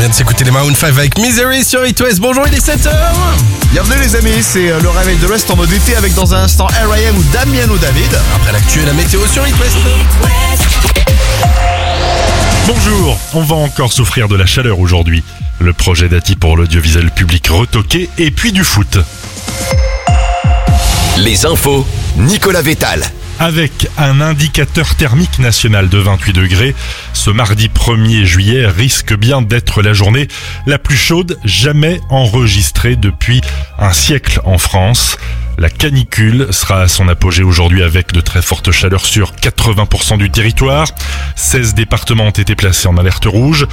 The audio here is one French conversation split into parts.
vient de s'écouter les Maroon 5 avec Misery sur It West. Bonjour, il est 7h. Bienvenue les amis, c'est le réveil de l'Ouest en mode été avec dans un instant R.I.M. ou Damiano David. Après l'actu et la météo sur It West. Bonjour, on va encore souffrir de la chaleur aujourd'hui. Le projet d'Ati pour l'audiovisuel public retoqué et puis du foot. Les infos, Nicolas Vétal. Avec un indicateur thermique national de 28 degrés, ce mardi 1er juillet risque bien d'être la journée la plus chaude jamais enregistrée depuis un siècle en France. La canicule sera à son apogée aujourd'hui avec de très fortes chaleurs sur 80% du territoire. 16 départements ont été placés en alerte rouge.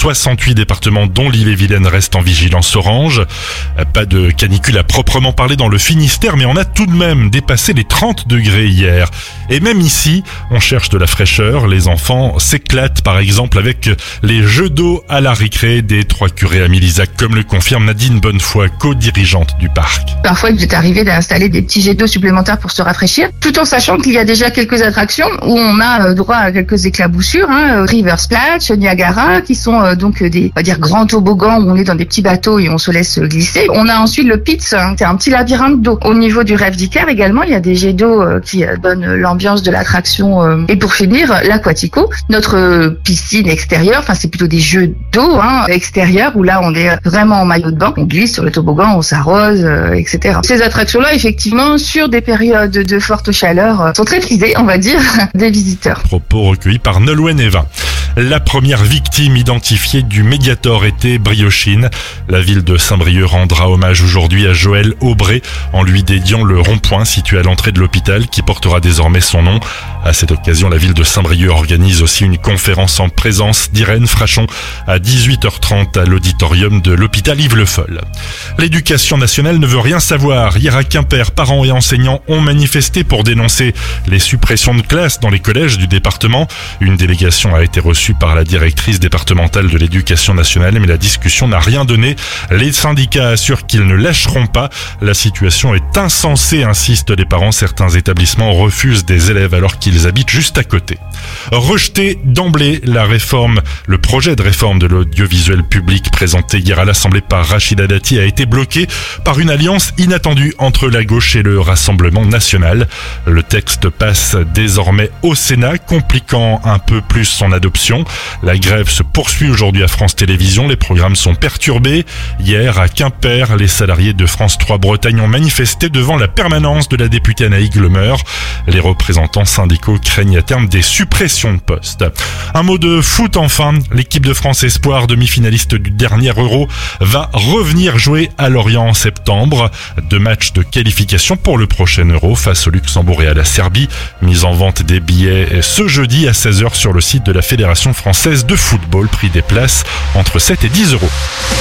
68 départements dont l'Ille-et-Vilaine restent en vigilance orange. Pas de canicule à proprement parler dans le Finistère, mais on a tout de même dépassé les 30 degrés hier. Et même ici, on cherche de la fraîcheur. Les enfants s'éclatent par exemple avec les jeux d'eau à la récré des Trois Curés à Milizac, comme le confirme Nadine Bonnefoy, co-dirigeante du parc. Parfois, il est arrivé d'installer des petits jets d'eau supplémentaires pour se rafraîchir, tout en sachant qu'il y a déjà quelques attractions où on a droit à quelques éclaboussures, River Splash, Niagara, qui sont donc des, on va dire, grands toboggans où on est dans des petits bateaux et on se laisse glisser. On a ensuite le Pitts, c'est un petit labyrinthe d'eau. Au niveau du Rêve d'Icar également, il y a des jets d'eau qui donnent l'ambiance de l'attraction. Et pour finir, l'Aquatico, notre piscine extérieure, enfin c'est plutôt des jeux d'eau extérieurs où là on est vraiment en maillot de bain, on glisse sur le toboggan, on s'arrose, etc. Ces attractions-là, effectivement, sur des périodes de forte chaleur, sont très prisées, on va dire, des visiteurs. Propos recueillis par Nolwenn Evin. La première victime identifiée du Mediator était Briochine. La ville de Saint-Brieuc rendra hommage aujourd'hui à Joël Aubray en lui dédiant le rond-point situé à l'entrée de l'hôpital qui portera désormais son nom. À cette occasion, la ville de Saint-Brieuc organise aussi une conférence en présence d'Irène Frachon à 18h30 à l'auditorium de l'hôpital Yves Le Foll. L'éducation nationale ne veut rien savoir. Hier à Quimper, parents et enseignants ont manifesté pour dénoncer les suppressions de classes dans les collèges du département. Une délégation a été reçue par la directrice départementale de l'éducation nationale, mais la discussion n'a rien donné. Les syndicats assurent qu'ils ne lâcheront pas. La situation est insensée, insistent les parents. Certains établissements refusent des élèves alors qu'ils habitent juste à côté. Rejeté d'emblée, le projet de réforme de l'audiovisuel public présenté hier à l'Assemblée par Rachida Dati a été bloqué par une alliance inattendue entre la gauche et le Rassemblement national. Le texte passe désormais au Sénat, compliquant un peu plus son adoption. La grève se poursuit aujourd'hui à France Télévisions. Les programmes sont perturbés. Hier, à Quimper, les salariés de France 3 Bretagne ont manifesté devant la permanence de la députée Anaïg Lemeur. Les représentants syndicaux craignent à terme des suppressions de postes. Un mot de foot enfin. L'équipe de France Espoir, demi-finaliste du dernier Euro, va revenir jouer à Lorient en septembre. 2 matchs de qualification pour le prochain Euro face au Luxembourg et à la Serbie. Mise en vente des billets ce jeudi à 16h sur le site de la Fédération française de football. Prix des places entre 7 et 10 euros.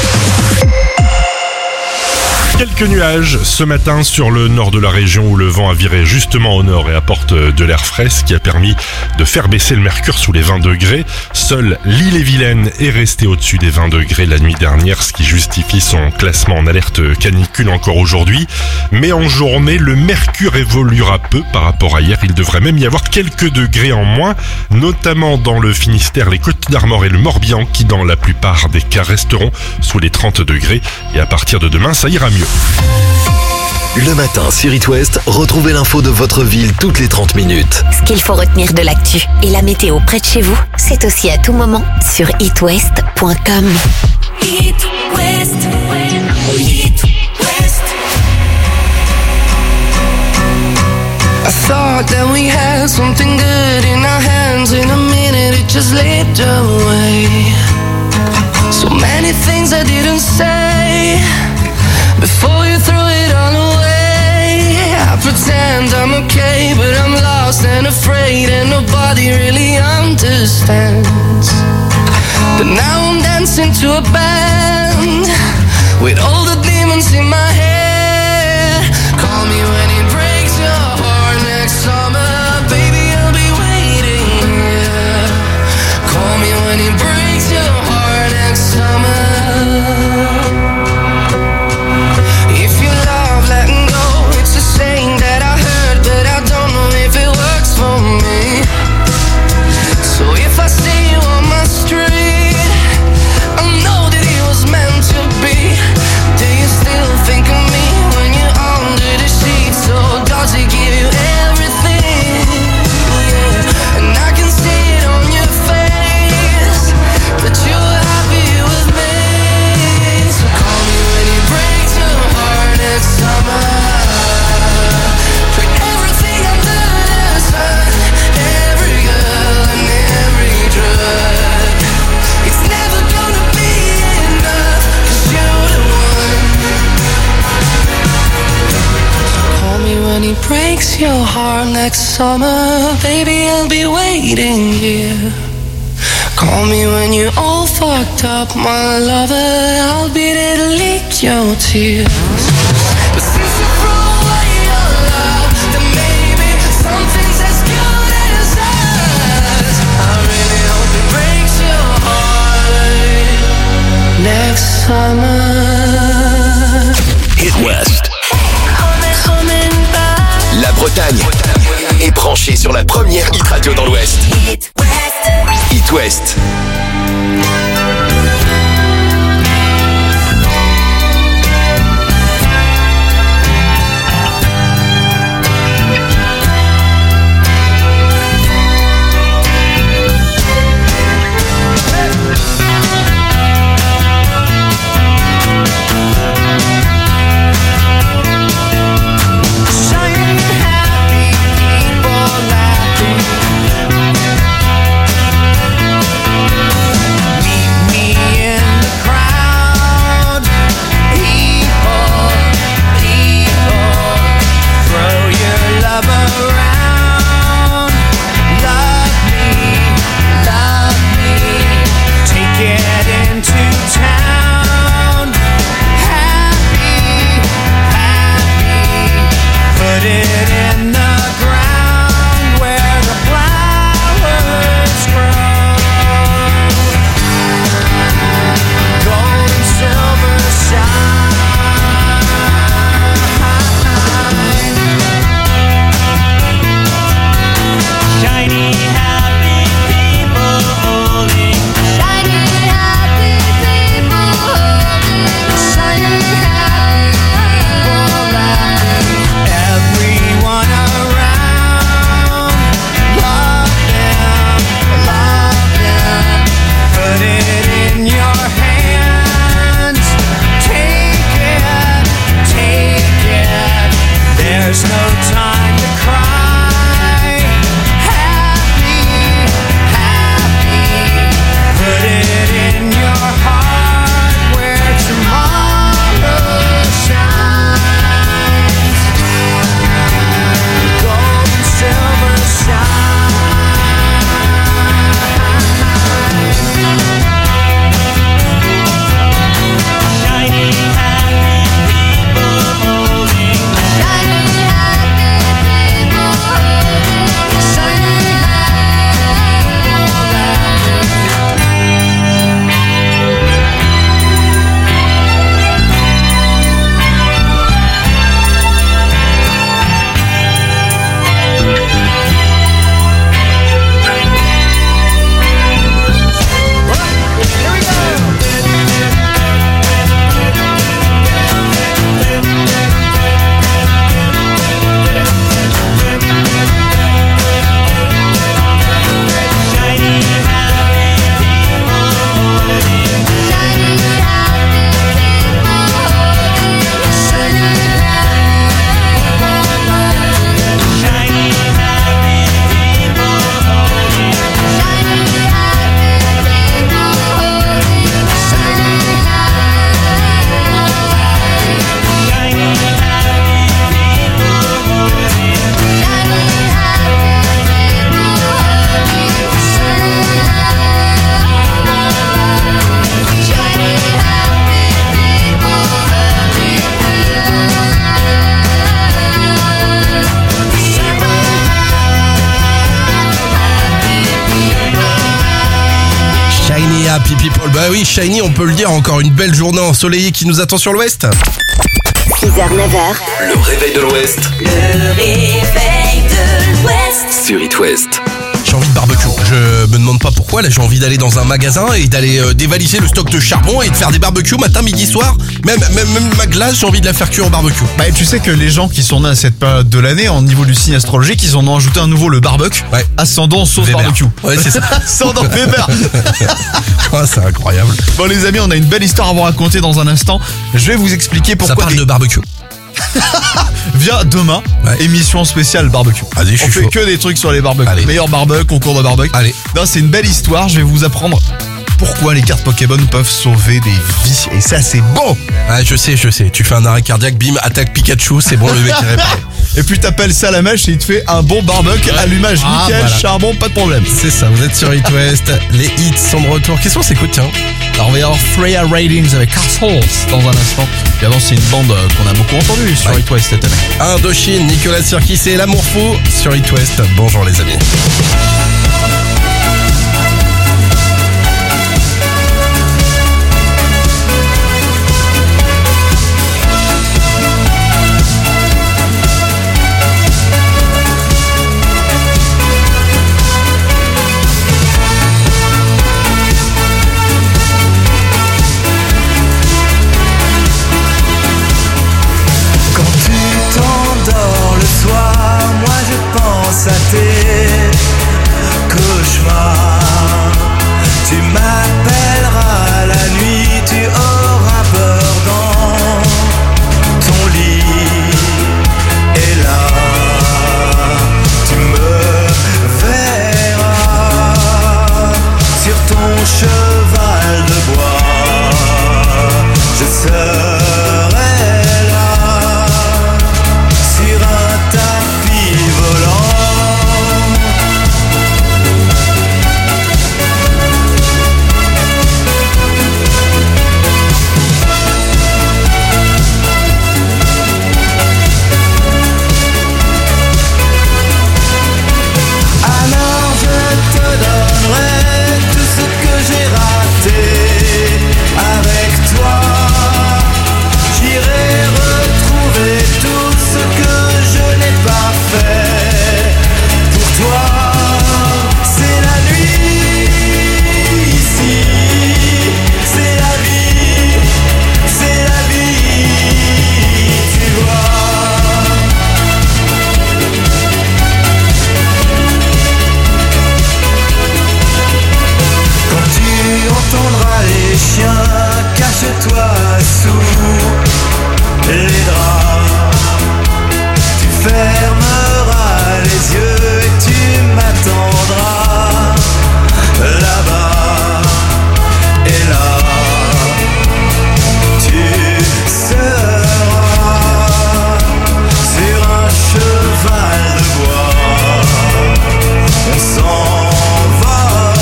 Quelques nuages ce matin sur le nord de la région où le vent a viré justement au nord et apporte de l'air frais, ce qui a permis de faire baisser le mercure sous les 20 degrés. Seule l'Ille-et-Vilaine est restée au-dessus des 20 degrés la nuit dernière, ce qui justifie son classement en alerte canicule encore aujourd'hui. Mais en journée, le mercure évoluera peu par rapport à hier. Il devrait même y avoir quelques degrés en moins, notamment dans le Finistère, les Côtes d'Armor et le Morbihan qui dans la plupart des cas resteront sous les 30 degrés. Et à partir de demain, ça ira mieux. Le matin sur It West, retrouvez l'info de votre ville toutes les 30 minutes. Ce qu'il faut retenir de l'actu et la météo près de chez vous, c'est aussi à tout moment sur itwest.com. It West, It West. I thought that we had something good in our hands. In a minute it just slipped away. So many things I didn't say before you threw it all away. I pretend I'm okay, but I'm lost and afraid, and nobody really understands. But now I'm dancing to a band with all the demons in my head. Call me when it breaks your heart next summer, baby, I'll be waiting here. Call me when it breaks your heart next summer. So if I see you on my street, I know that breaks your heart next summer, baby, I'll be waiting here. Call me when you're all fucked up, my lover, I'll be there to lick your tears. But since you throw away your love, then maybe something's as good as us. I really hope it breaks your heart next summer. Hit West. La Bretagne est branchée sur la première hit radio dans l'Ouest. Hit West. Happy People. Bah oui, Shiny, on peut le dire, encore une belle journée ensoleillée qui nous attend sur l'Ouest. 6h, 9h. Le réveil de l'Ouest. Le réveil de l'Ouest. Sur It West. J'ai envie de barbecue. Je me demande pas pourquoi. Là, j'ai envie d'aller dans un magasin et d'aller dévaliser le stock de charbon et de faire des barbecues matin, midi, soir. Même ma glace, j'ai envie de la faire cuire au barbecue. Bah, tu sais que les gens qui sont nés à cette période de l'année, en niveau du signe astrologique, ils en ont ajouté un nouveau, le barbecue. Ouais. Ascendant sauce Weber. barbecue. Ouais, c'est ça. Ascendant Weber. Ah, c'est incroyable. Bon les amis, on a une belle histoire à vous raconter dans un instant. Je vais vous expliquer pourquoi. Ça parle de barbecue. Viens demain, Ouais. émission spéciale barbecue. Vas-y, je On suis fait chaud. que des trucs sur les barbecues. Allez. Meilleur barbecue, concours de barbecue. Allez. Non, c'est une belle histoire. Je vais vous apprendre pourquoi les cartes Pokémon peuvent sauver des vies. Et ça, c'est bon. Ah, je sais. Tu fais un arrêt cardiaque, bim, attaque Pikachu, c'est bon, le mec est réparé. Et puis t'appelles ça la mèche et il te fait un bon barbecue, allumage nickel, voilà. charbon, pas de problème. C'est ça, vous êtes sur It West. Les hits sont de retour. Qu'est-ce qu'on s'écoute, tiens? Alors on va y avoir Freya Ridings avec Castles dans un instant. Et avant, c'est une bande qu'on a beaucoup entendue sur It West cette année. Indochine, Nicolas Sirkis et L'Amour Fou sur It West. Bonjour les amis. Moi je pense à tes cauchemars. Tu m'appelleras la nuit, tu auras peur dans ton lit. Et là, tu me verras sur ton cheval de bois. Je serai cache-toi sous les draps. Tu fermeras les yeux et tu m'attendras là-bas. Et là, tu seras sur un cheval de bois. On s'envolera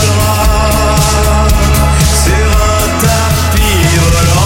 sur un tapis volant.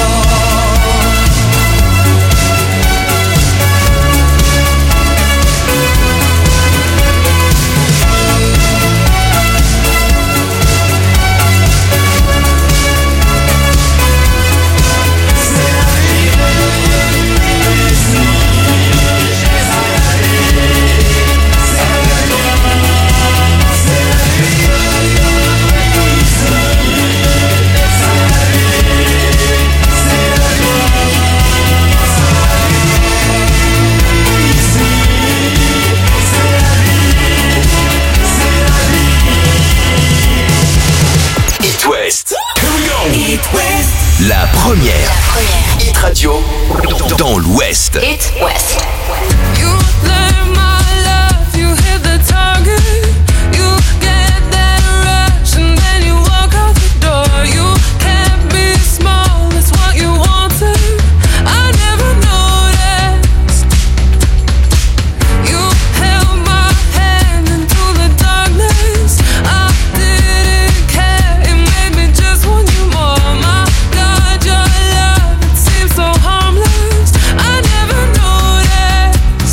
La première. Hit Radio dans l'Ouest. It West. You learn my love, you hit the target, you get that rush and then you walk out the door. You can't be small, that's what you wanted. I never noticed. You held my hand into the darkness. I didn't care, it made me just want you more. My God, your love, it seems so harmless. I never noticed.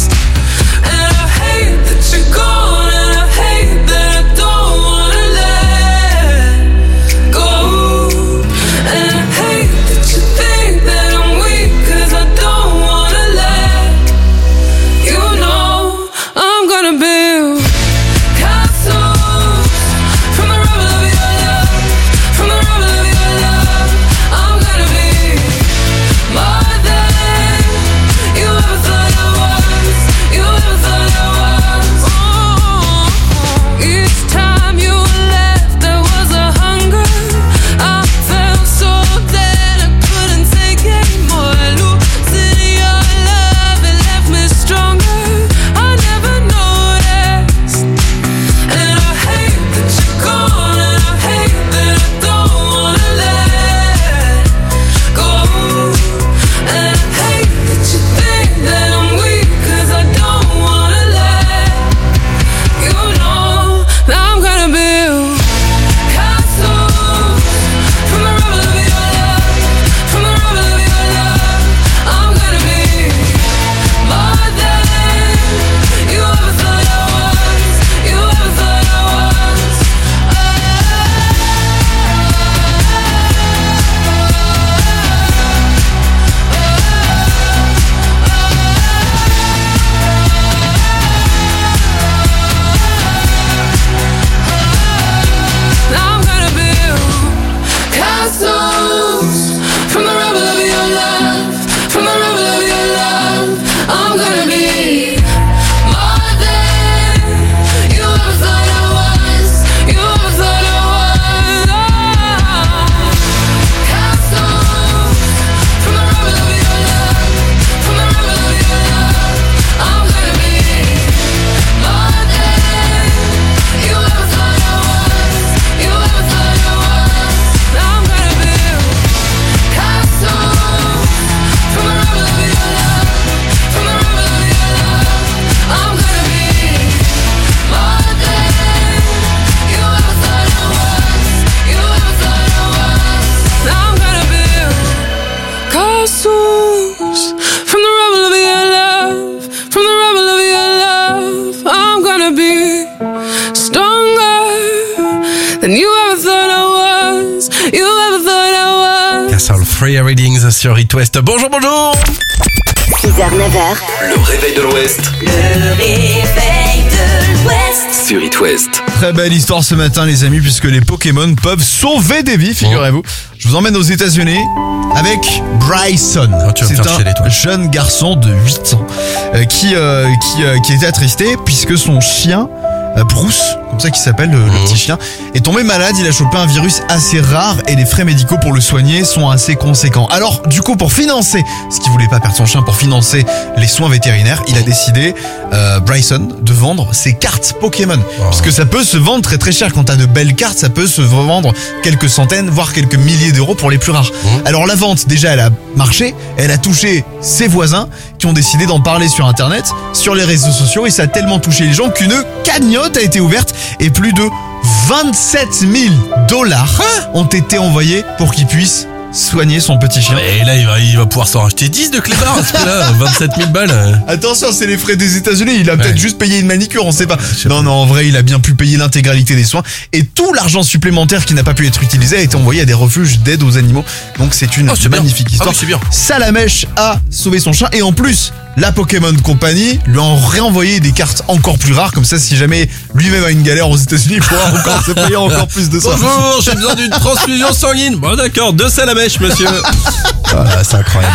Freya Readings sur It West. Bonjour. 6h, 9h. Le réveil de l'Ouest Le réveil de l'Ouest. sur It West. Très belle histoire ce matin les amis, puisque les Pokémon peuvent sauver des vies, figurez-vous. Je vous emmène aux États-Unis avec Bryson. tu vas me C'est faire chialer, toi. un jeune garçon de 8 ans qui était attristé puisque son chien Bruce, comme ça qu'il s'appelle le petit chien, est tombé malade. Il a chopé un virus assez rare et les frais médicaux pour le soigner sont assez conséquents. Alors du coup, pour financer, ce qu'il voulait pas perdre son chien, pour financer les soins vétérinaires, il a décidé, Bryson, de vendre ses cartes Pokémon. Parce que ça peut se vendre très très cher. Quand t'as de belles cartes, ça peut se vendre quelques centaines, voire quelques milliers d'euros pour les plus rares. Alors la vente, déjà, elle a marché, elle a touché ses voisins qui ont décidé d'en parler sur internet, sur les réseaux sociaux, et ça a tellement touché les gens qu'une cagnotte a été ouverte et plus de 27 000 $ ont été envoyés pour qu'il puisse soigner son petit chien. Et là, il va pouvoir s'en racheter 10 de clébards à ce prix-là. 27 000 balles. Attention, c'est les frais des États-Unis. Il a peut-être Ouais. juste payé une manicure, on sait pas. sais Non, en vrai, il a bien pu payer l'intégralité des soins. Et tout l'argent supplémentaire qui n'a pas pu être utilisé a été envoyé à des refuges d'aide aux animaux. Donc c'est une c'est bien. magnifique histoire. Ah oui, c'est bien. Salamèche a sauvé son chien. Et en plus, la Pokémon Company lui a réenvoyé des cartes encore plus rares. Comme ça, si jamais lui-même a une galère aux États-Unis, il pourra encore se payer encore plus de soins. Bonjour, j'ai besoin d'une transfusion sanguine. Bon d'accord, 2 salamèches, monsieur. Voilà, c'est incroyable.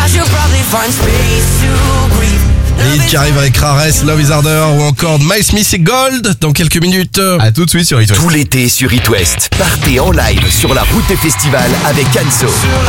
Et qui arrive avec Rares, Love is Harder ou encore My Smithy Gold dans quelques minutes. À tout de suite sur It West. Tout l'été sur It West, partez en live sur la route des festivals avec Anso.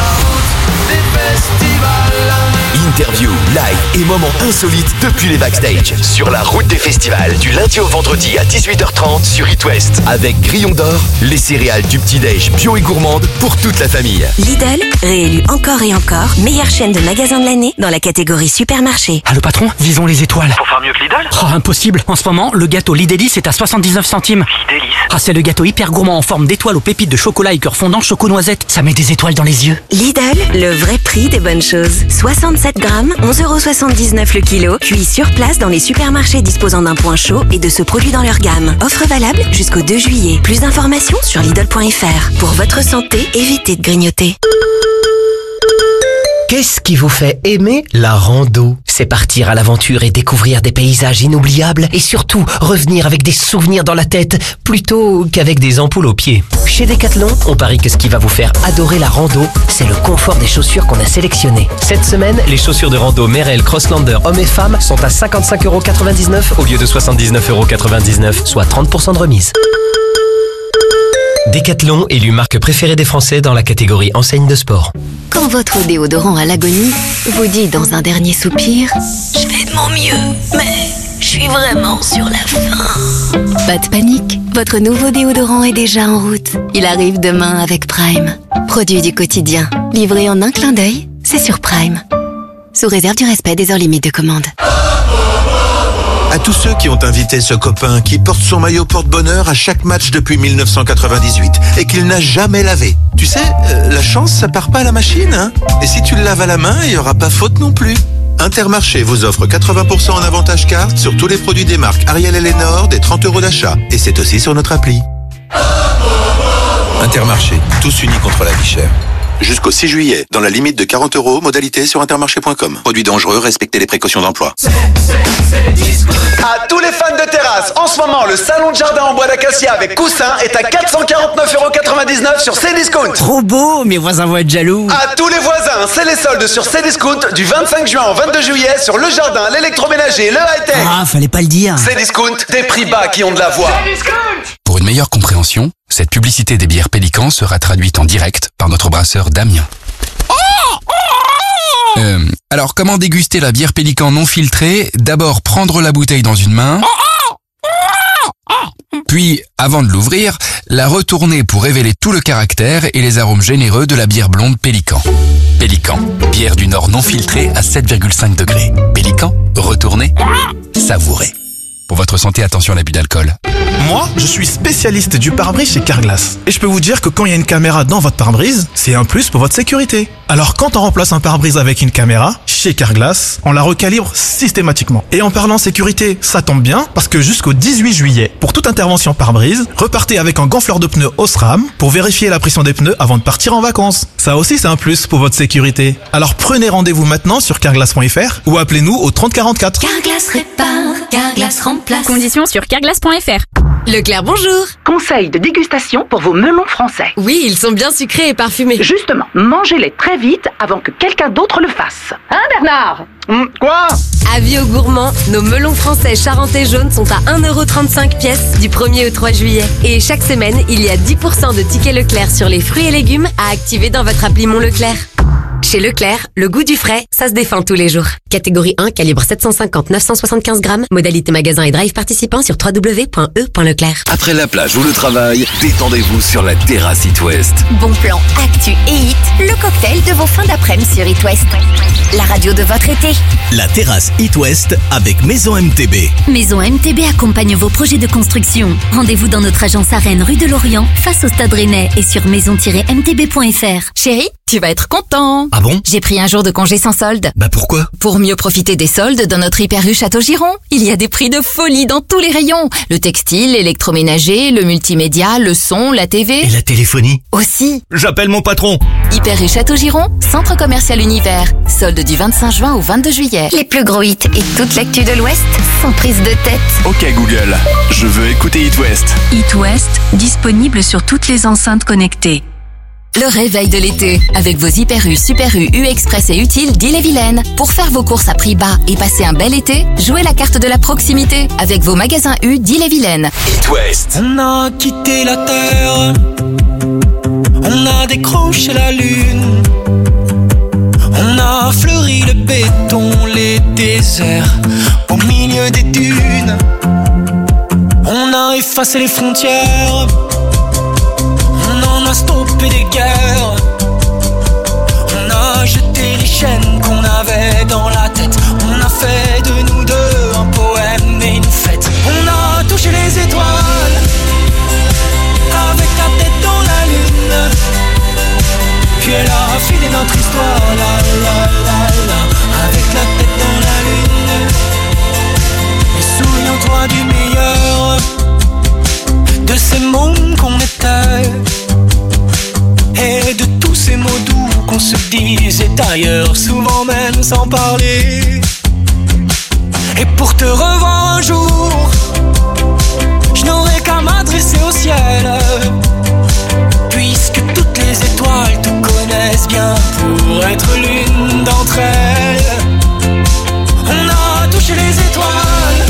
Interview, live et moments insolites depuis les backstage. Sur la route des festivals, du lundi au vendredi à 18h30 sur It West. Avec Grillon d'Or, les céréales du petit-déj bio et gourmande pour toute la famille. Lidl, réélu encore et encore, meilleure chaîne de magasins de l'année dans la catégorie supermarché. Ah, le patron, visons les étoiles. Pour faire mieux que Lidl? Oh, impossible. En ce moment, le gâteau Lidélis est à 79 centimes. Lidélis. Ah, c'est le gâteau hyper gourmand en forme d'étoile aux pépites de chocolat et cœur fondant choco-noisette. Ça met des étoiles dans les yeux. Lidl, le vrai prix des bonnes choses. 67 grammes, 11,79 € le kilo, cuit sur place dans les supermarchés disposant d'un point chaud et de ce produit dans leur gamme. Offre valable jusqu'au 2 juillet. Plus d'informations sur Lidl.fr. Pour votre santé, évitez de grignoter. Qu'est-ce qui vous fait aimer la rando? C'est partir à l'aventure et découvrir des paysages inoubliables et surtout revenir avec des souvenirs dans la tête plutôt qu'avec des ampoules aux pieds. Chez Decathlon, on parie que ce qui va vous faire adorer la rando, c'est le confort des chaussures qu'on a sélectionnées. Cette semaine, les chaussures de rando Merrell Crosslander hommes et femmes sont à 55,99 € au lieu de 79,99 €, soit 30% de remise. Decathlon, élu marque préférée des Français dans la catégorie enseigne de sport. Quand votre déodorant à l'agonie vous dit dans un dernier soupir « Je fais de mon mieux, mais je suis vraiment sur la fin ». Pas de panique, votre nouveau déodorant est déjà en route. Il arrive demain avec Prime. Produit du quotidien, livré en un clin d'œil, c'est sur Prime. Sous réserve du respect des heures limites de commande. À tous ceux qui ont invité ce copain qui porte son maillot porte-bonheur à chaque match depuis 1998 et qu'il n'a jamais lavé. Tu sais, la chance, ça part pas à la machine, hein. Et si tu le laves à la main, il y aura pas faute non plus. Intermarché vous offre 80% en avantage carte sur tous les produits des marques Ariel et Lénore, des 30 € d'achat. Et c'est aussi sur notre appli. Intermarché, tous unis contre la vie chère. Jusqu'au 6 juillet, dans la limite de 40 €, modalité sur intermarché.com. Produits dangereux, respectez les précautions d'emploi. À tous les fans de terrasse, en ce moment, le salon de jardin en bois d'acacia avec coussin est à 449,99 € sur Cdiscount. Trop beau, mes voisins vont être jaloux. À tous les voisins, c'est les soldes sur Cdiscount du 25 juin au 22 juillet sur le jardin, l'électroménager, le high-tech. Ah, fallait pas le dire. Cdiscount, des prix bas qui ont de la voix. Pour une meilleure compréhension, cette publicité des bières Pélican sera traduite en direct par notre brasseur Damien. Alors, comment déguster la bière Pélican non filtrée? D'abord, prendre la bouteille dans une main, puis, avant de l'ouvrir, la retourner pour révéler tout le caractère et les arômes généreux de la bière blonde Pélican. Pélican, bière du Nord non filtrée à 7,5 degrés. Pélican, retournez, savourez. Pour votre santé, attention à l'abus d'alcool. Moi, je suis spécialiste du pare-brise chez Carglass. Et je peux vous dire que quand il y a une caméra dans votre pare-brise, c'est un plus pour votre sécurité. Alors quand on remplace un pare-brise avec une caméra, chez Carglass, on la recalibre systématiquement. Et en parlant sécurité, ça tombe bien parce que jusqu'au 18 juillet, pour toute intervention pare-brise, repartez avec un gonfleur de pneus Osram pour vérifier la pression des pneus avant de partir en vacances. Ça aussi c'est un plus pour votre sécurité. Alors prenez rendez-vous maintenant sur carglass.fr ou appelez-nous au 3044. Carglass répare, Carglass remplace. Conditions sur carglass.fr. Leclerc, bonjour. Conseil de dégustation pour vos melons français. Oui, ils sont bien sucrés et parfumés. Justement, mangez-les très vite avant que quelqu'un d'autre le fasse. Hein, Bernard? Quoi? Avis aux gourmands, nos melons français charentais jaunes sont à 1,35€ pièce du 1er au 3 juillet. Et chaque semaine, il y a 10% de tickets Leclerc sur les fruits et légumes à activer dans votre appli Mon Leclerc. Chez Leclerc, le goût du frais, ça se défend tous les jours. Catégorie 1, calibre 750-975 grammes. Modalité magasin et drive participant sur www.e.leclerc. Après la plage ou le travail, détendez-vous sur la terrasse It West. Bon plan, actu et hit, le cocktail de vos fins d'après-midi sur It West. La radio de votre été. La terrasse It West avec Maison MTB. Maison MTB accompagne vos projets de construction. Rendez-vous dans notre agence à Rennes, rue de Lorient, face au Stade Rennais et sur maison-mtb.fr. Chérie, tu vas être content. Ah bon? J'ai pris un jour de congé sans solde. Bah pourquoi? Pour mieux profiter des soldes dans notre Hyper U Château-Giron. Il y a des prix de folie dans tous les rayons. Le textile, l'électroménager, le multimédia, le son, la TV. Et la téléphonie aussi. J'appelle mon patron. Hyper U Château-Giron, centre commercial Univers. Solde du 25 juin au 22 juillet. Les plus gros hits et toute l'actu de l'Ouest sans prise de tête. Ok Google, je veux écouter It West. It West, disponible sur toutes les enceintes connectées. Le réveil de l'été, avec vos Hyper U, Super U, U Express et Utile d'Ille-et-Vilaine. Pour faire vos courses à prix bas et passer un bel été, jouez la carte de la proximité avec vos magasins U d'Ille-et-Vilaine. It West. On a quitté la terre, on a décroché la lune, on a fleuri le béton, les déserts, au milieu des dunes. On a effacé les frontières, on a stoppé des guerres. On a jeté les chaînes qu'on avait dans la tête. On a fait de nous deux un poème et une fête. On a touché les étoiles avec la tête dans la lune. Puis elle a filé notre histoire, la la la la, avec la tête dans la lune. Et souviens-toi du meilleur de ces mondes qu'on était, et de tous ces mots doux qu'on se disait ailleurs, souvent même sans parler. Et pour te revoir un jour, je n'aurai qu'à m'adresser au ciel, puisque toutes les étoiles te connaissent bien pour être l'une d'entre elles. On a touché les étoiles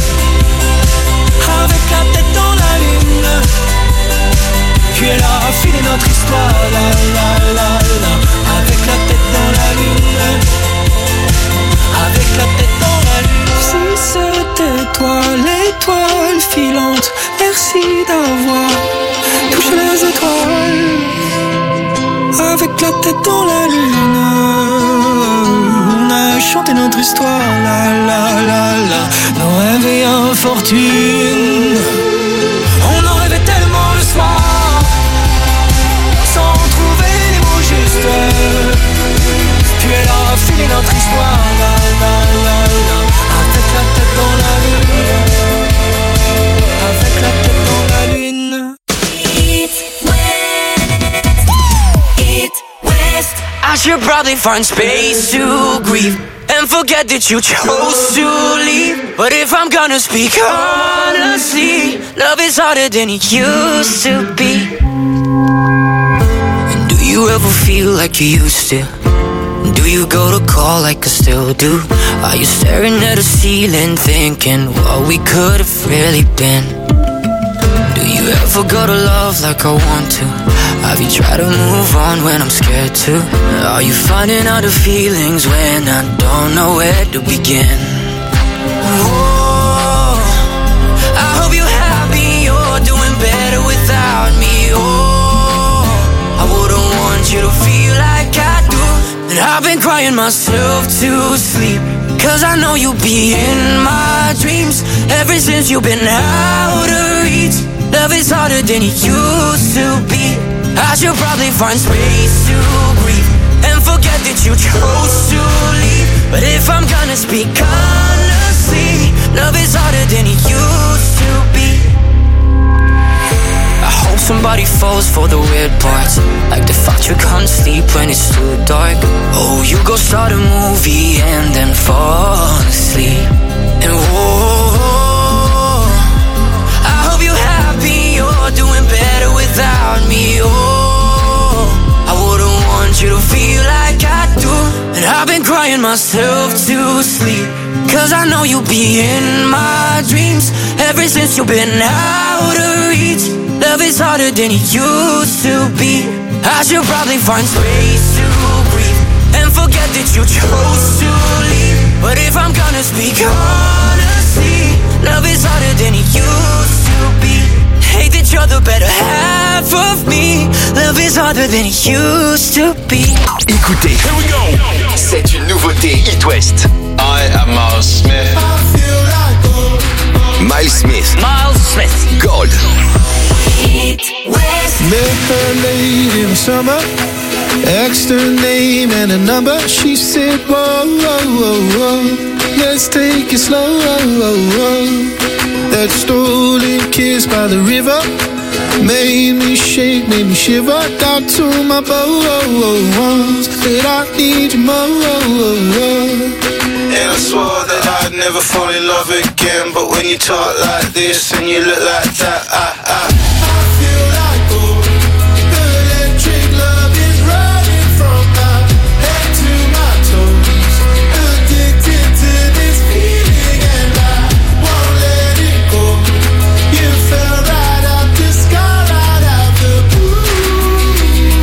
avec la tête dans la lune. Puis elle a filé notre histoire, la la la la, avec la tête dans la lune, avec la tête dans la lune. Si c'était toi, l'étoile filante, merci d'avoir touché les étoiles, avec la tête dans la lune. On a chanté notre histoire, la la la la, nos rêves et infortunes. On en rêvait tellement le soir, sans trouver les mots justes. Puis elle a filé notre histoire, la la la la, avec la tête dans la lune, avec la tête dans la lune. It West, It West. I should probably find space to grieve and forget that you chose to leave. But if I'm gonna speak honestly, love is harder than it used to be. And do you ever feel like you used to? Do you go to call like I still do? Are you staring at the ceiling thinking what we could have really been? Do you ever go to love like I want to? Have you tried to move on when I'm scared to? Are you finding out the feelings when I don't know where to begin? Oh, I hope you're happy, you're doing better without me. Oh, I wouldn't want you to feel like I do. And I've been crying myself to sleep, cause I know you'll be in my dreams. Ever since you've been out of reach, love is harder than it used to be. I should probably find space to grieve and forget that you chose to leave. But if I'm gonna speak honestly, love is harder than it used to be. I hope somebody falls for the weird parts, like the fact you can't sleep when it's too dark. Oh, you go start a movie and then fall asleep. And I hope you're happy, you're doing better without me. I wouldn't want you to feel like I do. And I've been crying myself to sleep, cause I know you'll be in my dreams. Ever since you've been out of reach, love is harder than it used to be. I should probably find space to breathe and forget that you chose to leave. But if I'm gonna speak honestly, love is harder than it used to be. Hate that you're the better half of me. Love is harder than it used to be. Écoutez, c'est une nouveauté It West. I am Miles Smith. Miles Smith. Gold. Met her late in the summer, asked her name and a number. She said, whoa, whoa, whoa, whoa, let's take it slow. That stolen kiss by the river made me shake, made me shiver. Down to my bones, said I need you more. And I swore that I'd never fall in love again, but when you talk like this and you look like that, I feel like gold. The electric love is running from my head to my toes. Addicted to this feeling and I won't let it go. You fell right out the sky, right out the blue.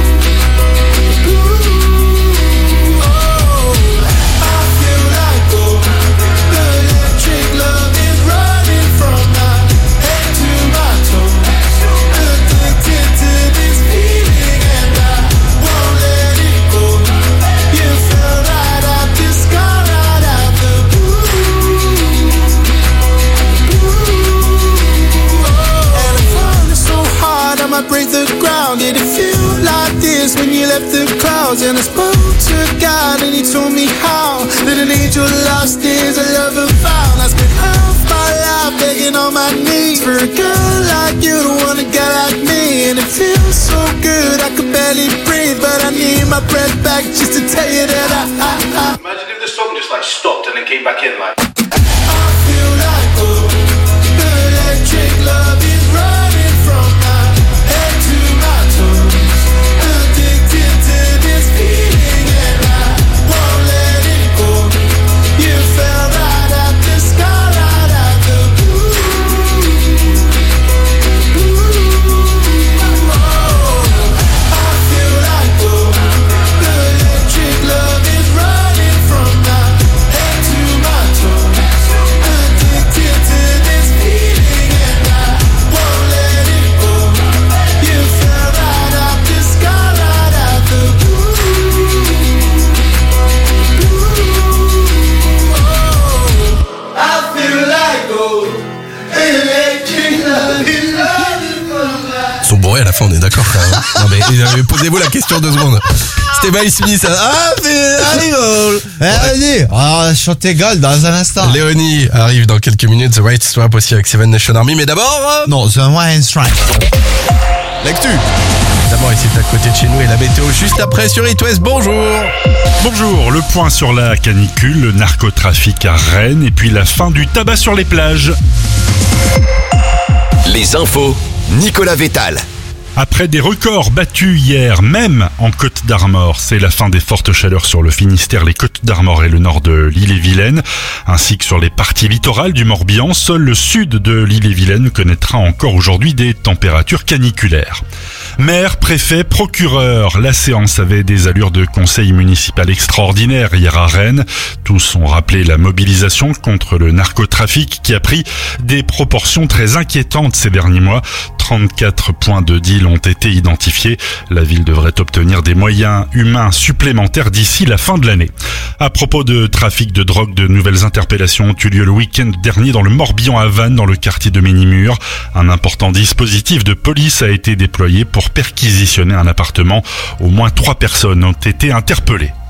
Oh, I feel like gold. The electric love is running from my head to my toes. Addicted to this feeling and I won't let it go. You fell right out the sky, right out the blue. And I found it so hard I might break the ground. Did it feel like this when you left the clouds? And I spoke to God and he told me how that an angel lost is a lover found. I spent half my life begging on my knees for a girl like you to want a guy like me. And it feels so good I could barely breathe, but I need my breath back just to tell you that I Imagine if the song just like stopped and then came back in like. feel like gold. The electric love is running from my head to my toes. Addicted to this feeling and I won't let it go. You fell right out the sky, right out the blue. I feel like gold. The electric love is running from my head to my toes. Addicted to this feeling and I won't let it go. You fell right out the sky, right out the blue. I feel like gold. Electric love is running from my. Ils sont bourrés à la fin, on est d'accord quand même. Non mais posez-vous la question 2 secondes. C'était Miles Smith. Ah, Allez, chanter Gold dans un instant. Léonie arrive dans quelques minutes. The Right Swap aussi avec Seven Nation Army. Mais d'abord... Non, c'est un One Strike. L'actu. D'abord ici à côté de chez nous et la météo juste après sur It West. Bonjour. Bonjour, le point sur la canicule, le narcotrafic à Rennes et puis la fin du tabac sur les plages. Les infos, Nicolas Vétal. Après des records battus hier, même en Côte d'Armor, c'est la fin des fortes chaleurs sur le Finistère, les Côtes d'Armor et le nord de l'Ille-et-Vilaine, ainsi que sur les parties littorales du Morbihan. Seul le sud de l'Ille-et-Vilaine connaîtra encore aujourd'hui des températures caniculaires. Maire, préfet, procureur, la séance avait des allures de conseil municipal extraordinaire hier à Rennes. Tous ont rappelé la mobilisation contre le narcotrafic qui a pris des proportions très inquiétantes ces derniers mois. 34 points de deal ont été identifiés. La ville devrait obtenir des moyens humains supplémentaires d'ici la fin de l'année. À propos de trafic de drogue, de nouvelles interpellations ont eu lieu le week-end dernier dans le Morbihan à Vannes, dans le quartier de Ménimur. Un important dispositif de police a été déployé pour perquisitionner un appartement. Au moins 3 personnes ont été interpellées.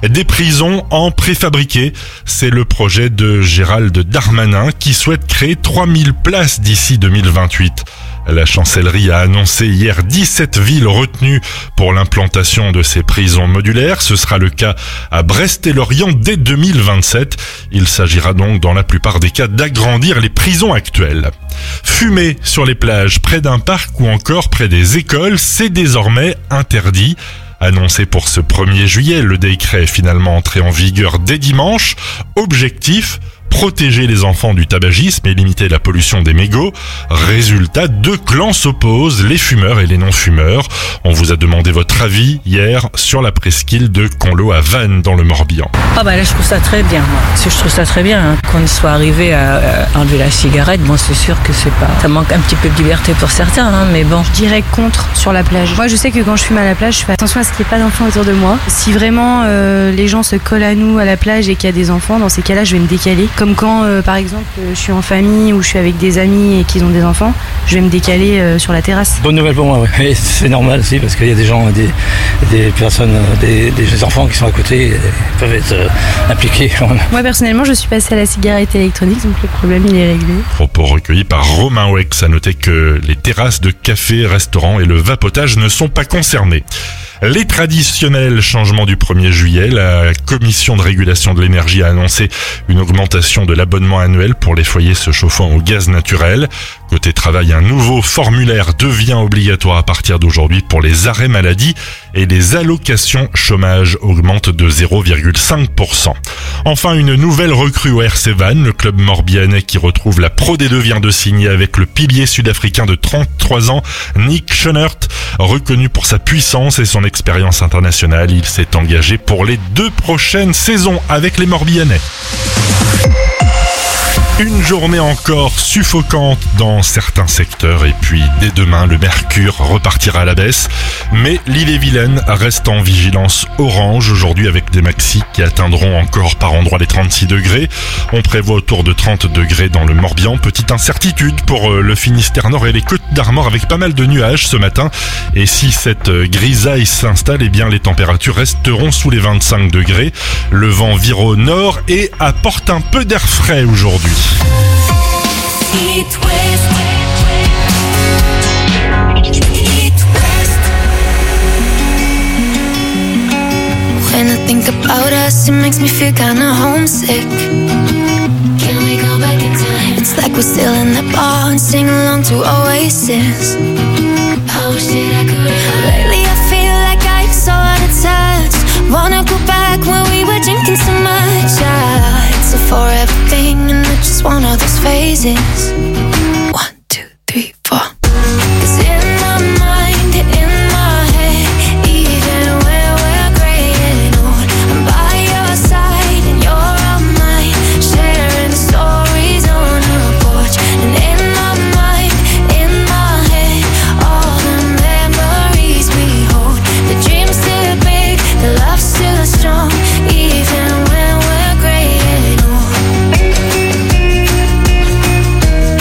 Des prisons en préfabriqué, c'est le projet de Gérald Darmanin qui souhaite créer 3000 places d'ici 2028. La chancellerie a annoncé hier 17 villes retenues pour l'implantation de ces prisons modulaires. Ce sera le cas à Brest et Lorient dès 2027. Il s'agira donc dans la plupart des cas d'agrandir les prisons actuelles. Fumer sur les plages, près d'un parc ou encore près des écoles, c'est désormais interdit. Annoncé pour ce 1er juillet, le décret est finalement entré en vigueur dès dimanche. Objectif: protéger les enfants du tabagisme et limiter la pollution des mégots. Résultat, 2 clans s'opposent, les fumeurs et les non-fumeurs. On vous a demandé votre avis hier sur la presqu'île de Conlo à Vannes dans le Morbihan. Ah bah là je trouve ça très bien, moi. Je trouve ça très bien qu'on y soit arrivé à enlever la cigarette. Bon, c'est sûr que c'est pas, ça manque un petit peu de liberté pour certains, mais bon. Je dirais contre sur la plage. Moi je sais que quand je fume à la plage, je fais attention à ce qu'il n'y ait pas d'enfants autour de moi. Si vraiment les gens se collent à nous à la plage et qu'il y a des enfants, dans ces cas-là je vais me décaler. Comme quand par exemple je suis en famille ou je suis avec des amis et qu'ils ont des enfants, je vais me décaler sur la terrasse. Bonne nouvelle pour moi, oui. Et c'est normal aussi parce qu'il y a des gens, des personnes, des enfants qui sont à côté et peuvent être impliqués. Moi personnellement je suis passée à la cigarette électronique, donc le problème il est réglé. Propos recueillis par Romain Wex. À noter que les terrasses de cafés, restaurants et le vapotage ne sont pas concernés. Les traditionnels changements du 1er juillet, la Commission de régulation de l'énergie a annoncé une augmentation de l'abonnement annuel pour les foyers se chauffant au gaz naturel. Côté travail, un nouveau formulaire devient obligatoire à partir d'aujourd'hui pour les arrêts maladie et les allocations chômage augmentent de 0,5%. Enfin, une nouvelle recrue au RC Vannes, le club morbihanais qui retrouve la Pro D2 vient de signer avec le pilier sud-africain de 33 ans, Nick Schoenert. Reconnu pour sa puissance et son expérience internationale, il s'est engagé pour les 2 prochaines saisons avec les Morbihanais. Une journée encore suffocante dans certains secteurs et puis dès demain le mercure repartira à la baisse. Mais l'Ille-et-Vilaine reste en vigilance orange aujourd'hui avec des maxis qui atteindront encore par endroits les 36 degrés. On prévoit autour de 30 degrés dans le Morbihan. Petite incertitude pour le Finistère Nord et les Côtes d'Armor avec pas mal de nuages ce matin. Et si cette grisaille s'installe, eh bien les températures resteront sous les 25 degrés. Le vent vire au nord et apporte un peu d'air frais aujourd'hui. When I think about us, it makes me feel kinda homesick. Can we go back in time? It's like we're still in the bar and sing along to Oasis. I wish that I could. Lately I feel like I'm so out of touch. Wanna go back when we were drinking so much. It's a forever thing and it's just one of those phases. 1, 2, 3, 4. 'Cause in my mind, in my head, even when we're gray and old, I'm by your side and you're on mine, sharing the stories on the porch. And in my mind, in my head, all the memories we hold. The dream's still big, the love's still strong, even when we're gray and old.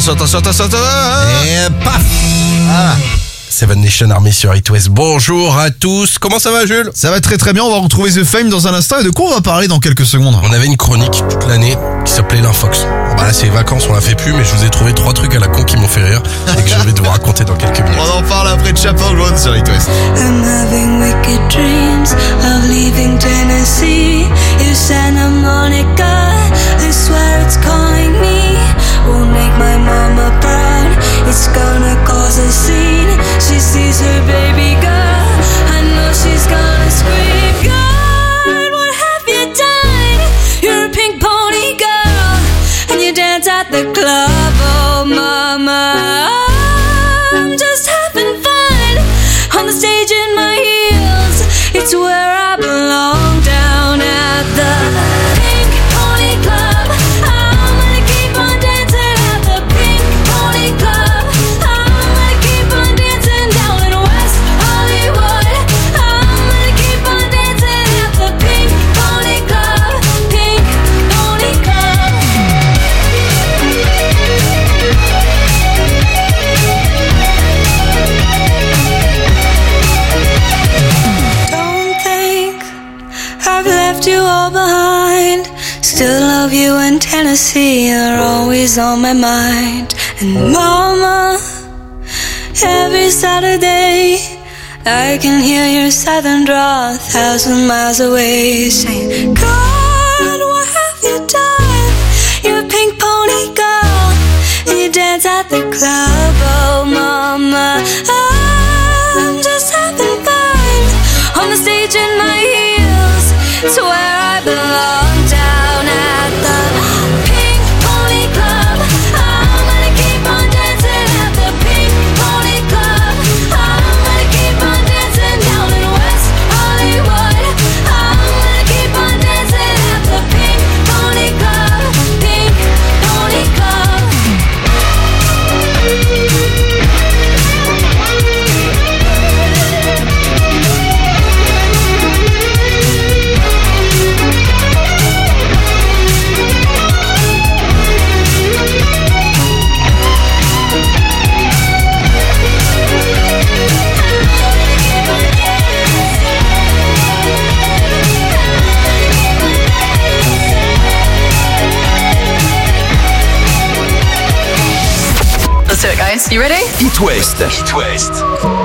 attention. Et paf. Voilà. Seven Nation Army sur It West. Bonjour à tous. Comment ça va, Jules? Ça va très très bien. On va retrouver The Fame dans un instant. Et de quoi on va parler dans quelques secondes? On avait une chronique toute l'année qui s'appelait l'Infox. Bah là, c'est les vacances, on l'a fait plus, mais je vous ai trouvé 3 trucs à la con qui m'ont fait rire et que je vais vous raconter dans quelques minutes. On en parle après Chapel Roan sur It West. I'm having wicked dreams of leaving Tennessee. You Santa Monica, I swear it's calling me. Won't make my mama proud. It's gonna cause a scene. She sees her baby girl. I know she's gonna scream. God, what have you done? You're a pink pony girl, and you dance at the club. Oh, mama, I'm just having fun on the stage in my heels. It's where I belong, down at the Pink Pony Club. I'm gonna keep on dancing at the Pink Pony Club. I'm gonna keep on dancing down in West Hollywood. I'm gonna keep on dancing at the Pink Pony Club. Pink Pony Club. Don't think I've left you all behind. Still love you in Tennessee, you're always on my mind. And mama, every Saturday I can hear your southern drawl 1,000 miles away, saying, God, what have you done? You're a pink pony girl, and you dance at the club. Oh, mama, I'm just having fun on the stage in my heels. It's where I belong, down at the Pink Pony Club. I'm gonna keep on dancing at the Pink Pony Club. I'm gonna keep on dancing down in West Hollywood. I'm gonna keep on dancing at the Pink Pony Club. Pink Pony Club. Let's do it, guys. You ready? It West. It West.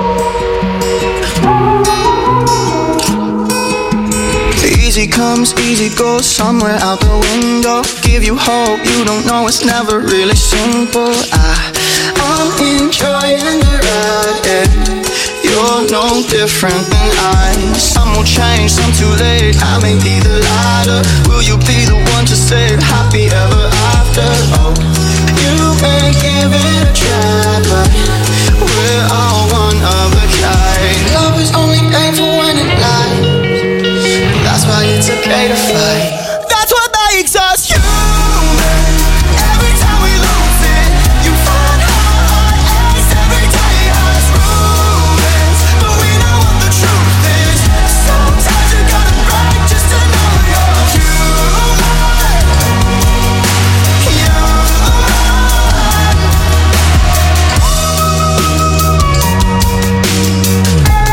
Easy comes, easy goes, somewhere out the window. Give you hope, you don't know it's never really simple. I'm enjoying the ride, yeah. You're no different than I. Some will change, some too late. I may be the lighter. Will you be the one to say happy ever after? Oh, you may give it a try, but we're all one of a kind. Love is only painful when it lies. That's why it's okay to fight. That's what makes us human. Every time we lose it, you find hard as every day has rumors. But we know what the truth is. Sometimes you gotta break just to know you're human. Human.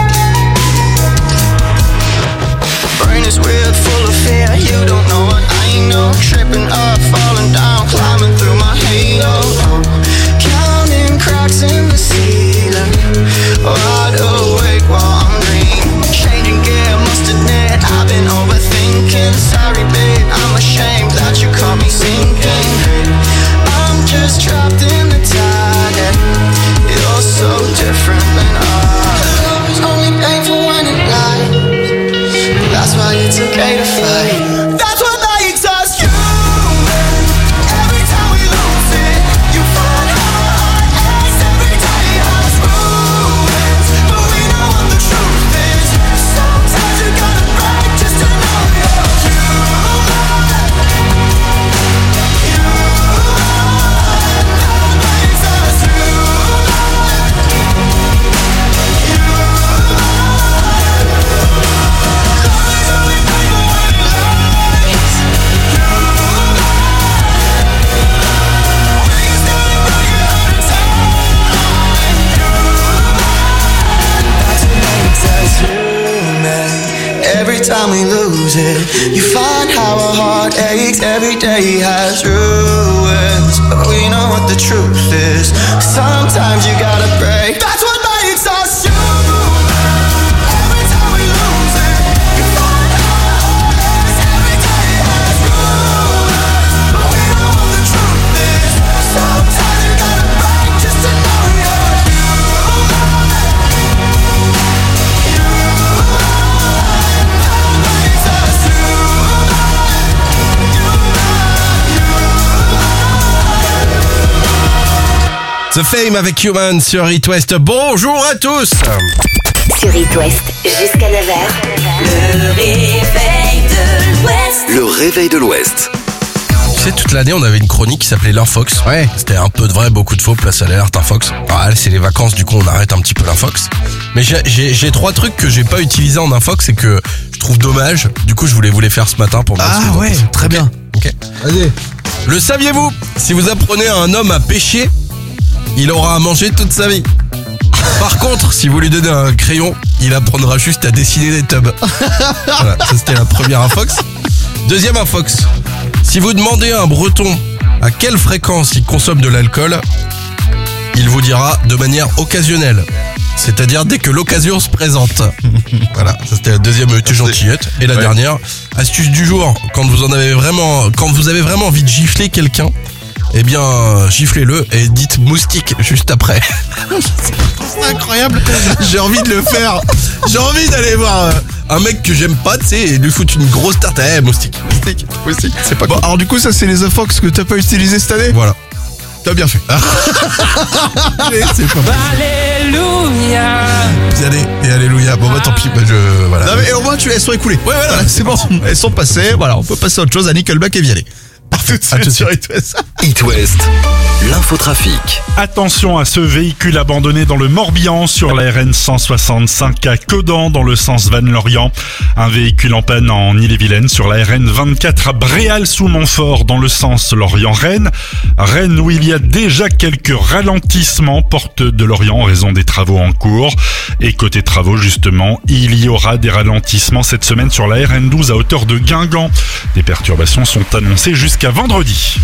time we lose it, you find how our heart aches. Every day has ruins, but we know what the truth is. Sometimes you gotta break. That's what makes us human. Every time we lose it, you find how our heart aches. Every day has ruins, but we know what the truth is. Sometimes you gotta break just to know you're The Fame avec Human sur It West. Bonjour à tous. Sur It West, jusqu'à 9h. Le réveil de l'Ouest. Le réveil de l'Ouest. Tu sais, toute l'année, on avait une chronique qui s'appelait l'Infox. Ouais. C'était un peu de vrai, beaucoup de faux, place à l'alerte Infox. Ah, là, c'est les vacances, du coup, on arrête un petit peu l'Infox. Mais j'ai 3 trucs que j'ai pas utilisés en Infox et que je trouve dommage. Du coup, je voulais vous les faire ce matin pour me dire ce que vous en pensez. Très bien. Ok. Vas-y. Le saviez-vous? Si vous apprenez à un homme à pêcher, il aura à manger toute sa vie. Par contre, si vous lui donnez un crayon, il apprendra juste à dessiner des tubs. Voilà, ça c'était la première Infox. Deuxième Infox. Si vous demandez à un Breton à quelle fréquence il consomme de l'alcool, il vous dira de manière occasionnelle. C'est-à-dire dès que l'occasion se présente. Voilà, ça c'était la deuxième gentillette. Et la dernière, astuce du jour, quand vous avez vraiment envie de gifler quelqu'un, eh bien, giflez-le et dites moustique juste après. C'est incroyable. J'ai envie de le faire. J'ai envie d'aller voir un mec que j'aime pas, tu sais, et lui foutre une grosse tarte. Eh, moustique. C'est pas bon, cool. alors du coup, ça c'est les Infox que t'as pas utilisé cette année. Voilà. T'as bien fait. C'est pas mal. Alléluia. Et alléluia. Bon bah tant pis, voilà. Non mais au moins elles sont écoulées. Ouais, voilà, c'est bon. Elles sont passées. Voilà, on peut passer à autre chose, à Nickelback et Vianney. Tout de suite sur It West. It West, l'infotrafic. Attention à ce véhicule abandonné dans le Morbihan sur la RN 165 à Caudan dans le sens Vannes-Lorient. Un véhicule en panne en Ille-et-Vilaine sur la RN 24 à Bréal-sous-Montfort dans le sens Lorient-Rennes. Rennes où il y a déjà quelques ralentissements porte de Lorient en raison des travaux en cours. Et côté travaux justement, il y aura des ralentissements cette semaine sur la RN 12 à hauteur de Guingamp. Des perturbations sont annoncées jusqu'à vendredi.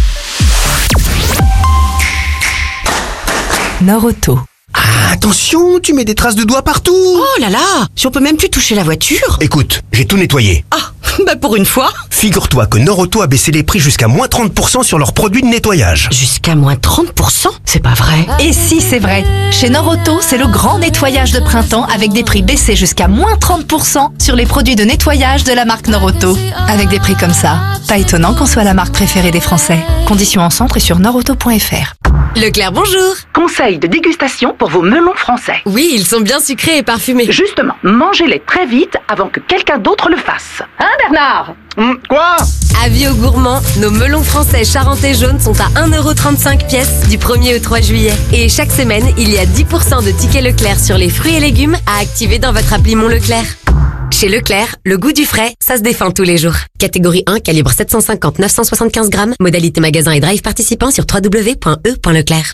Nord-Auto. Ah, attention, tu mets des traces de doigts partout. Oh là là, si on peut même plus toucher la voiture. Écoute, j'ai tout nettoyé. Ah, bah pour une fois. Figure-toi que Nord-Auto a baissé les prix jusqu'à moins 30% sur leurs produits de nettoyage. Jusqu'à moins 30%? C'est pas vrai. Et si, c'est vrai. Chez Nord-Auto, c'est le grand nettoyage de printemps avec des prix baissés jusqu'à moins 30% sur les produits de nettoyage de la marque Nord-Auto. Avec des prix comme ça, pas étonnant qu'on soit la marque préférée des Français. Conditions en centre et sur nordauto.fr. Leclerc, bonjour. Conseil de dégustation pour vos melons français. Oui, ils sont bien sucrés et parfumés. Justement, mangez-les très vite avant que quelqu'un d'autre le fasse. Hein, Bernard? Quoi? Avis aux gourmands, nos melons français charentais jaunes sont à 1,35€ pièce du 1er au 3 juillet. Et chaque semaine, il y a 10% de tickets Leclerc sur les fruits et légumes à activer dans votre appli Mon Leclerc. Chez Leclerc, le goût du frais, ça se défend tous les jours. Catégorie 1, calibre 750-975 grammes. Modalité magasin et drive participant sur www.e.leclerc.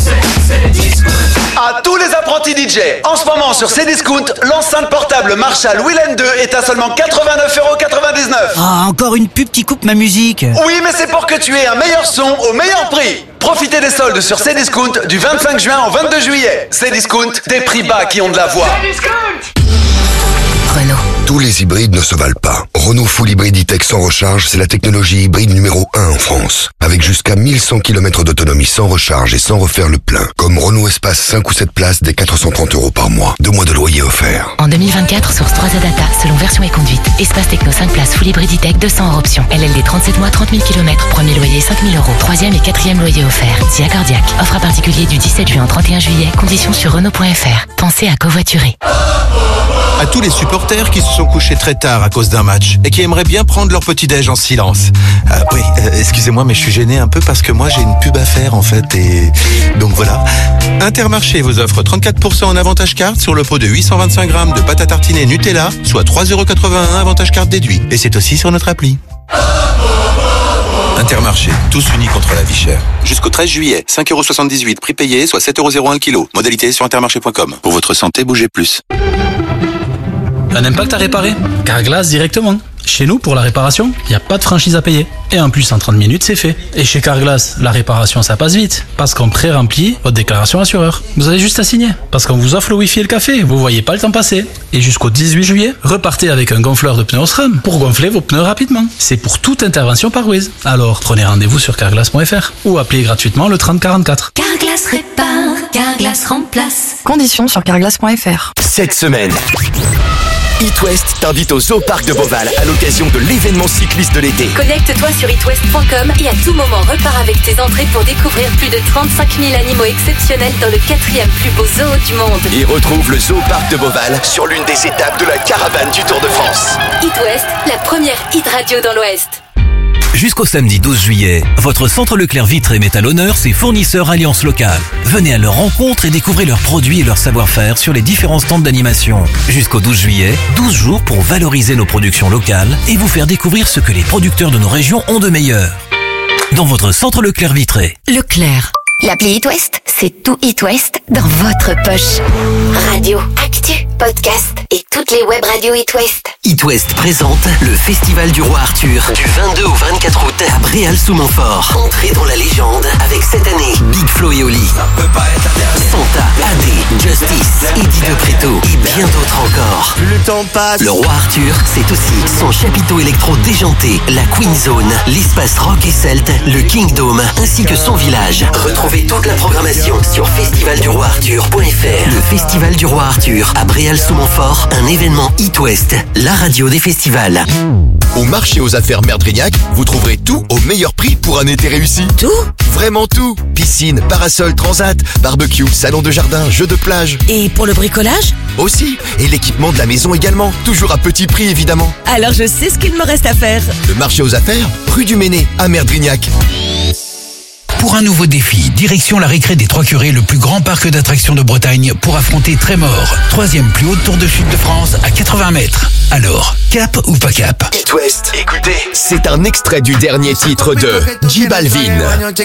À tous les apprentis DJ, en ce moment sur Cdiscount, l'enceinte portable Marshall Willen 2 est à seulement 89,99€. Ah, encore une pub qui coupe ma musique. Oui, mais c'est pour que tu aies un meilleur son au meilleur prix. Profitez des soldes sur Cdiscount du 25 juin au 22 juillet. Cdiscount, des prix bas qui ont de la voix. Renault. Tous les hybrides ne se valent pas. Renault Full Hybrid E-Tech sans recharge, c'est la technologie hybride numéro 1 en France. Avec jusqu'à 1100 km d'autonomie sans recharge et sans refaire le plein. Comme Renault Espace 5 ou 7 places dès 430€ par mois. 2 mois de loyer offert. En 2024, source 3 Data, selon version et conduite. Espace Techno 5 places Full Hybrid E-Tech 200 hors option. LLD 37 mois, 30 000 km, premier loyer 5 000€. Troisième et quatrième loyer offert. SIA Cardiac. Offre à particulier du 17 juin au 31 juillet. Conditions sur Renault.fr. Pensez à covoiturer. À tous les supporters qui se sont couchés très tard à cause d'un match et qui aimeraient bien prendre leur petit-déj en silence. Excusez-moi, mais je suis gêné un peu parce que moi j'ai une pub à faire en fait et donc voilà. Intermarché vous offre 34% en avantage carte sur le pot de 825 grammes de pâte à tartiner Nutella, soit 3,81€ avantage carte déduit. Et c'est aussi sur notre appli. Intermarché, tous unis contre la vie chère. Jusqu'au 13 juillet, 5,78€ prix payé, soit 7,01€ kg. Modalité sur intermarché.com. Pour votre santé, bougez plus. Un impact à réparer? Carglass directement. Chez nous, pour la réparation, il n'y a pas de franchise à payer. Et en plus, en 30 minutes, c'est fait. Et chez Carglass, la réparation, ça passe vite. Parce qu'on pré-remplit votre déclaration assureur. Vous avez juste à signer. Parce qu'on vous offre le Wi-Fi et le café. Vous voyez pas le temps passer. Et jusqu'au 18 juillet, repartez avec un gonfleur de pneus SRAM pour gonfler vos pneus rapidement. C'est pour toute intervention par Wiz. Alors, prenez rendez-vous sur carglass.fr ou appelez gratuitement le 3044. Carglass répare, Carglass remplace. Conditions sur carglass.fr. Cette semaine, It West t'invite au Zoo Parc de Beauval à l'occasion de l'événement cycliste de l'été. Connecte-toi sur itwest.com et à tout moment repars avec tes entrées pour découvrir plus de 35 000 animaux exceptionnels dans le 4e plus beau zoo du monde. Et retrouve le Zoo Parc de Beauval sur l'une des étapes de la caravane du Tour de France. It West, la première hit radio dans l'Ouest. Jusqu'au samedi 12 juillet, votre centre Leclerc Vitré met à l'honneur ses fournisseurs Alliance Locale. Venez à leur rencontre et découvrez leurs produits et leur savoir-faire sur les différents stands d'animation. Jusqu'au 12 juillet, 12 jours pour valoriser nos productions locales et vous faire découvrir ce que les producteurs de nos régions ont de meilleur. Dans votre centre Leclerc Vitré. Leclerc. L'appli It West, c'est tout It West dans votre poche. Radio, actu, podcast et toutes les web radios It West. It West présente le Festival du Roi Arthur du 22 au 24 août à Bréal-sous-Montfort. Entrez dans la légende avec cette année Big Flo et Oli, Santa, AD, Justice, Eddie De Preto et bien d'autres encore. Plus le temps passe. Le Roi Arthur, c'est aussi son chapiteau électro déjanté, la Queen Zone, l'espace rock et celte, le Kingdom, ainsi que son village. Retrouvez toute la programmation sur festivalduroiarthur.fr. Le Festival du Roi Arthur à Bréal-sous-Montfort, un événement It West, la radio des festivals. Au marché aux affaires Merdrignac, vous trouverez tout au meilleur prix pour un été réussi. Tout? Vraiment tout. Piscine, parasol, transat, barbecue, salon de jardin, jeux de plage. Et pour le bricolage? Aussi. Et l'équipement de la maison également. Toujours à petit prix évidemment. Alors je sais ce qu'il me reste à faire. Le marché aux affaires, rue du Méné, à Merdrignac. Pour un nouveau défi, direction la récré des Trois-Curés, le plus grand parc d'attractions de Bretagne, pour affronter Trémor, 3e plus haute tour de chute de France à 80 mètres. Alors, cap ou pas cap? It West, écoutez, c'est un extrait du dernier titre de J Balvin.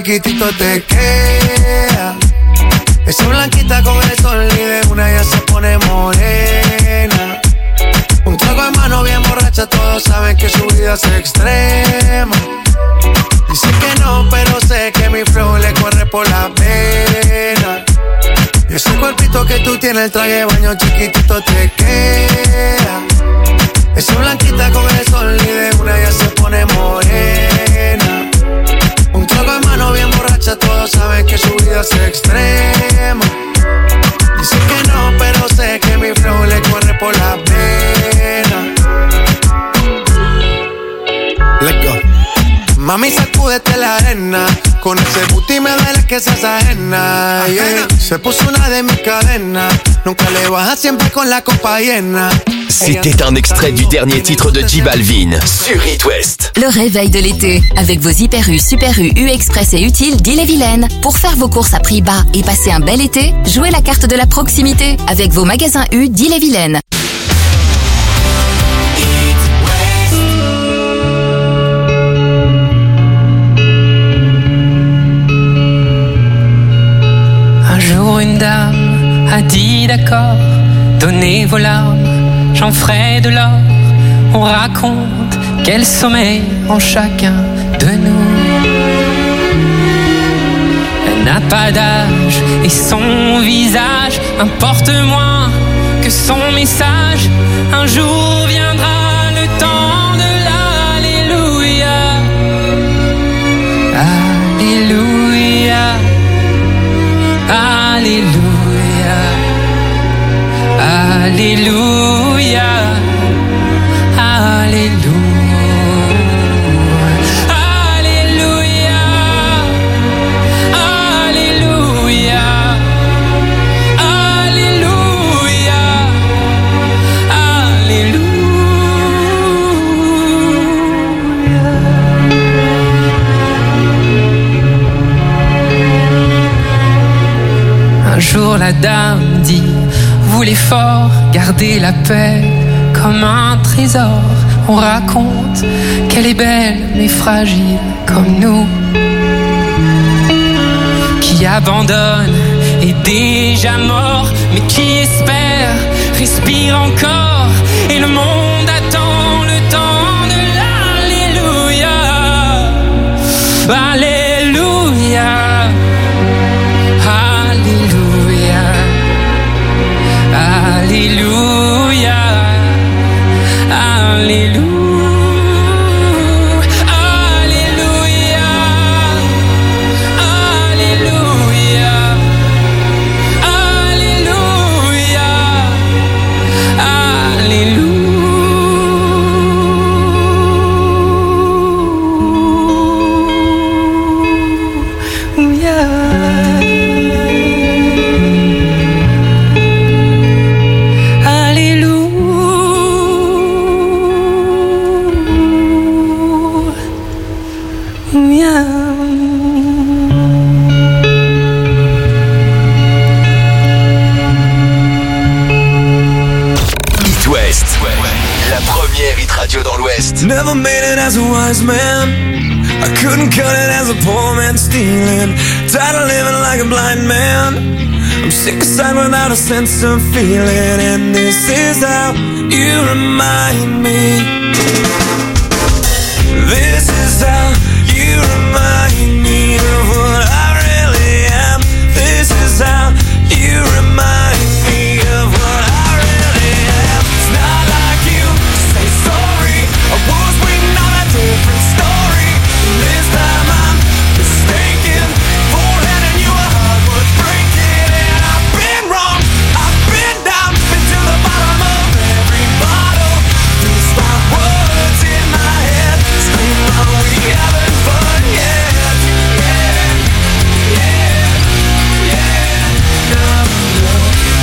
Esa blanquita con el sol y de una ya se pone morena. Un trago en mano bien borracha, todos saben que su vida es extrema. Dice que no, pero sé que mi flow le corre por la pena. Y ese cuerpito que tú tienes, el traje de baño chiquitito te queda. Esa blanquita con el sol y de una ya se pone morena. Un trago en mano bien borracha, todos saben que su vida es extrema. Dice que no, pero sé que mi flow le corre por la pena. Let's go. Mami, sacúdete la arena. Con ese booty me duele que seas ajena, yeah. Se puso una de mis cadenas. Nunca le baja, siempre con la copa llena. C'était un extrait du dernier titre de J Balvin sur It West. Le réveil de l'été, avec vos Hyper U, Super U, U Express et Utile d'Ille-et-Vilaine. Pour faire vos courses à prix bas et passer un bel été, jouez la carte de la proximité avec vos magasins U d'Ille-et-Vilaine. Un jour une dame a dit d'accord, donnez vos larmes, j'en ferai de l'or. On raconte quel sommeil en chacun de nous. Elle n'a pas d'âge et son visage importe moins que son message. Un jour viendra le temps de l'Alléluia. Alléluia. Alléluia, Alléluia, Alléluia, Alléluia, Alléluia, Alléluia, Alléluia. Un jour la dame dit, vous les forts, gardez la paix comme un trésor. On raconte qu'elle est belle mais fragile comme nous, qui abandonne est déjà mort, mais qui espère respire encore. Et le la première hit radio dans l'Ouest. Never made it as a wise man. I couldn't cut it as a poor man stealing. Tired of living like a blind man. I'm sick aside without a sense of feeling. And this is how you remind me. This is how you remind me of what I really am. This is how you remind me of what I really am. It's not like you to say sorry. I was waiting on a different story. This time I'm mistaken for handing you a heart worth breaking. And I've been wrong, I've been down, been to the bottom of every bottle. These my words in my head scream, are we having fun yet? Yeah, yeah, yeah, no, no.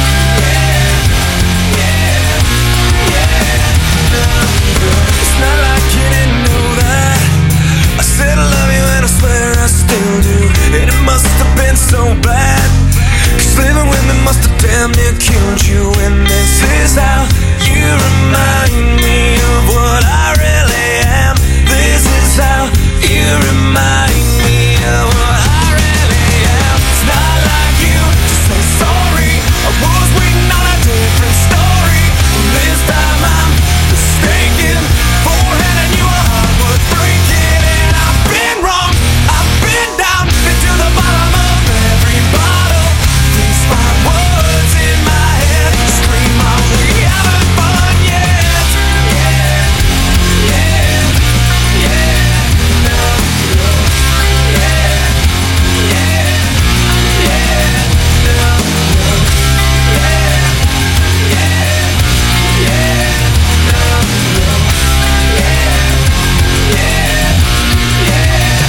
Yeah, yeah, yeah, no, no. It's not like you didn't know that I said I love you and I swear I still do. And it must have been so bad, 'cause living with me must have damn near killed you. And this is how you remind me of what I really am. This is how you remind me of what I really am. It's not like you to say sorry. I was waiting on a different story. This time I'm mistaken for handing you a heart worth breaking. And I've been wrong, I've been down, been to the bottom of every bottle. These my words in my head scream, are we having fun yet? Yeah, yeah, yeah, no, no. Yeah, yeah, yeah, no, no. Yeah, yeah, yeah, no, no. Yeah, yeah, yeah,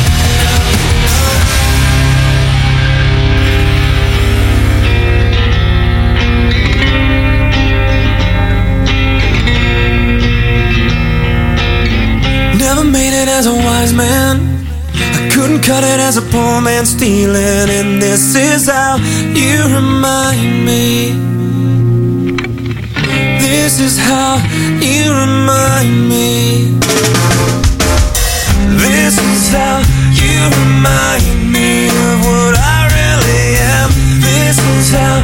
Never made it as a wise man. I couldn't cut it as a poor man stealing. And this is how you remind me. This is how you remind me. This is how you remind me of what I really am. This is how